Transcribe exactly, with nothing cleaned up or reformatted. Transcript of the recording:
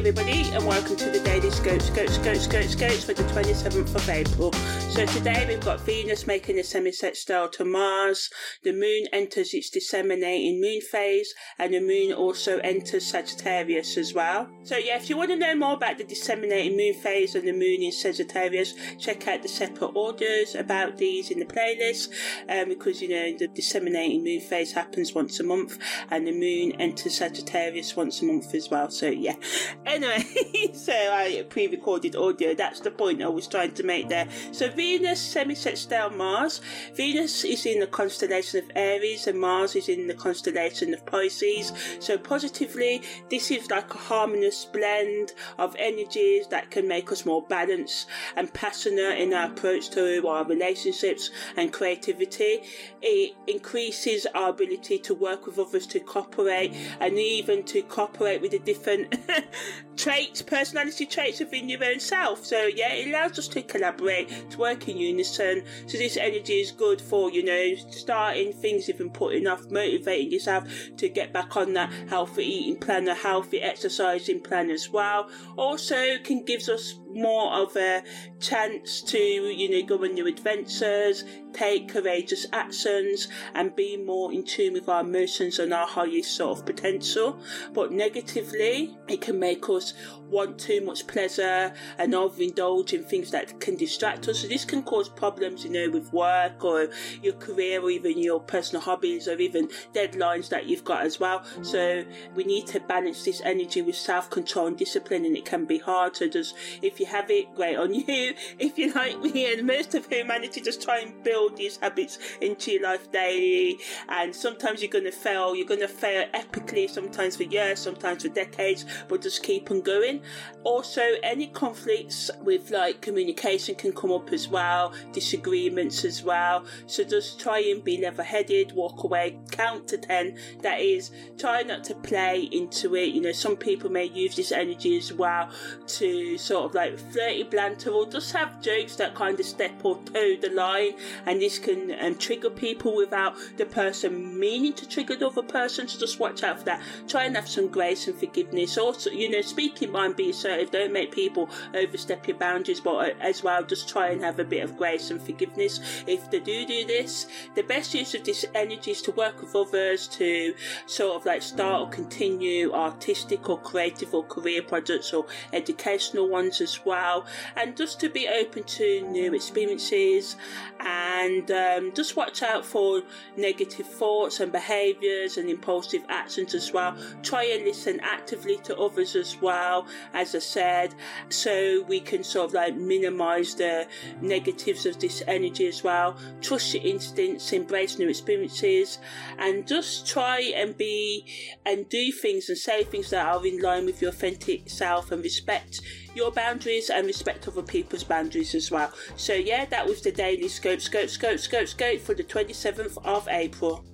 everybody, and welcome to the Daily Scope, Scope, Scope, Scope, Scopes for the twenty-seventh of April. So today we've got Venus making a semi-sextile to Mars, the Moon enters its disseminating moon phase, and the Moon also enters Sagittarius as well. So yeah, if you want to know more about the disseminating moon phase and the Moon in Sagittarius, check out the separate audios about these in the playlist, um, because you know the disseminating moon phase happens once a month, and the Moon enters Sagittarius once a month as well. So yeah. Anyway, so I pre-recorded audio, that's the point I was trying to make there. So Venus semi-sextile Mars. Venus is in the constellation of Aries and Mars is in the constellation of Pisces. So positively, this is like a harmonious blend of energies that can make us more balanced and passionate in our approach to our relationships and creativity. It increases our ability to work with others, to cooperate, and even to cooperate with the different traits, personality traits within your own self. So yeah, it allows us to collaborate, to work in unison. So this energy is good for, you know, starting things you've been putting off, motivating yourself to get back on that healthy eating plan, a healthy exercising plan as well. Also can gives us more of a chance to, you know, go on new adventures, take courageous actions, and be more in tune with our emotions and our highest sort of potential. But negatively, it can make us want too much pleasure and overindulge in things that can distract us. So this can cause problems, you know, with work or your career, or even your personal hobbies, or even deadlines that you've got as well. So we need to balance this energy with self-control and discipline, and it can be hard. So just, if you have it, great on you. If you're like me and most of humanity, just try and build these habits into your life daily. And sometimes you're going to fail. You're going to fail epically, sometimes for years, sometimes for decades, but just keep on going. Also, any conflicts with like communication can come up as well, disagreements as well. So just try and be level-headed, walk away, count to ten. That is, try not to play into it. You know, some people may use this energy as well to sort of like flirty banter, or just have jokes that kind of step or toe the line, and this can um, trigger people without the person meaning to trigger the other person. So just watch out for that. Try and have some grace and forgiveness. Also, you know, speak your mind, be assertive, don't make people overstep your boundaries, but as well just try and have a bit of grace and forgiveness. If they do do this, the best use of this energy is to work with others, to sort of like start or continue artistic or creative or career projects or educational ones as well, and just to be open to new experiences, and um, just watch out for negative thoughts and behaviours and impulsive actions as well. Try and listen actively to others as well, as I said, so we can sort of like minimise the negatives of this energy as well. Trust your instincts, embrace new experiences, and just try and be and do things and say things that are in line with your authentic self, and respect your boundaries and respect other people's boundaries as well. So yeah, that was the Daily Scope, Scope, Scope, Scope, Scope for the twenty-seventh of April.